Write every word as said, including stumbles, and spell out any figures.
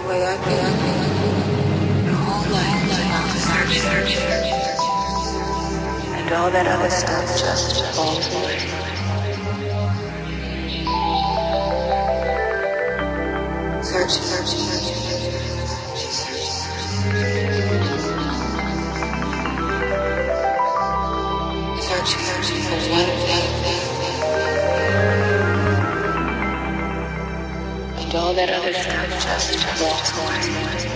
way I feel. Your whole life is about search, search, search. And all that other stuff just falls away. Search, search, search, search. Search, search for one thing. And all that other stuff just walks away.